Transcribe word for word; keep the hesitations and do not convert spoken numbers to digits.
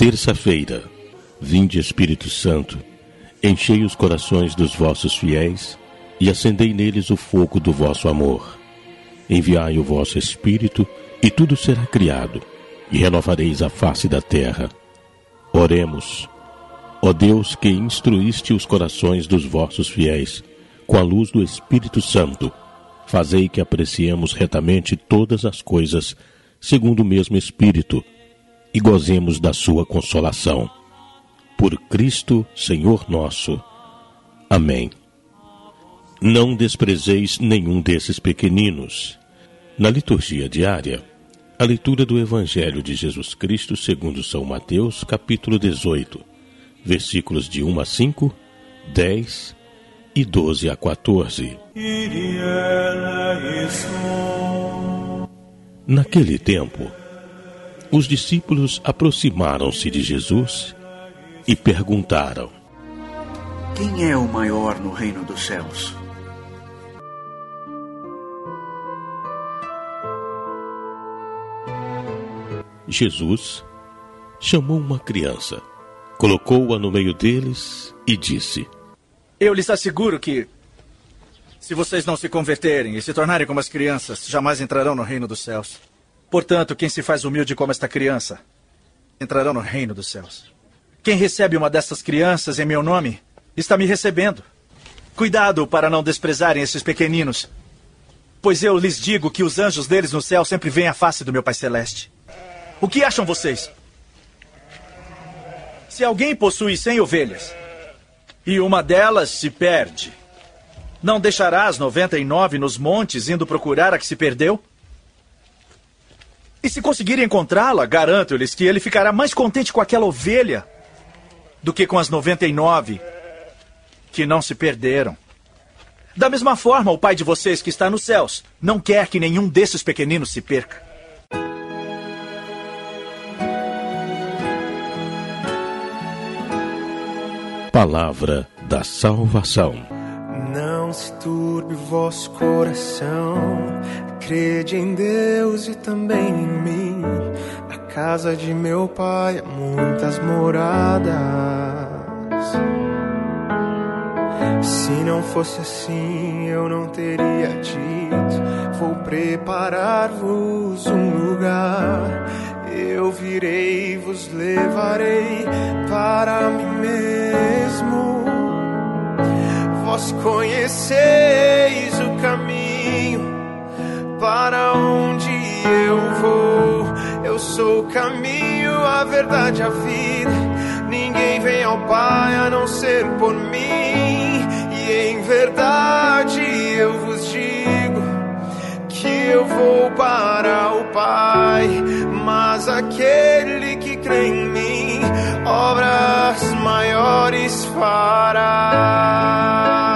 Terça-feira. Vinde, Espírito Santo, enchei os corações dos vossos fiéis e acendei neles o fogo do vosso amor. Enviai o vosso Espírito e tudo será criado, e renovareis a face da terra. Oremos. Ó Deus, que instruíste os corações dos vossos fiéis com a luz do Espírito Santo, fazei que apreciemos retamente todas as coisas segundo o mesmo Espírito e gozemos da sua consolação. Por Cristo, Senhor nosso. Amém. Não desprezeis nenhum desses pequeninos. Na liturgia diária, a leitura do Evangelho de Jesus Cristo segundo São Mateus, capítulo dezoito, versículos de um a cinco, dez e doze a quatorze. Naquele tempo, os discípulos aproximaram-se de Jesus e perguntaram: Quem é o maior no reino dos céus? Jesus chamou uma criança, colocou-a no meio deles e disse: Eu lhes asseguro que, se vocês não se converterem e se tornarem como as crianças, jamais entrarão no reino dos céus. Portanto, quem se faz humilde como esta criança, entrará no reino dos céus. Quem recebe uma dessas crianças em meu nome, está me recebendo. Cuidado para não desprezarem esses pequeninos, pois eu lhes digo que os anjos deles no céu sempre veem a face do meu Pai Celeste. O que acham vocês? Se alguém possui cem ovelhas e uma delas se perde, não deixará as noventa e nove nos montes indo procurar a que se perdeu? E se conseguir encontrá-la, garanto-lhes que ele ficará mais contente com aquela ovelha do que com as noventa e nove que não se perderam. Da mesma forma, o Pai de vocês que está nos céus não quer que nenhum desses pequeninos se perca. Palavra da salvação. Não se turbe o vosso coração, crede em Deus e também em mim. Na casa de meu Pai há muitas moradas. Se não fosse assim, eu não teria dito: vou preparar-vos um lugar. Eu virei e vos levarei para mim mesmo. Vós conheceis o caminho para onde eu vou. Eu sou o caminho, a verdade, a vida. Ninguém vem ao Pai a não ser por mim. E em verdade eu vos digo que eu vou para o Pai. Mas aquele que crê em mim, obras maiores fará.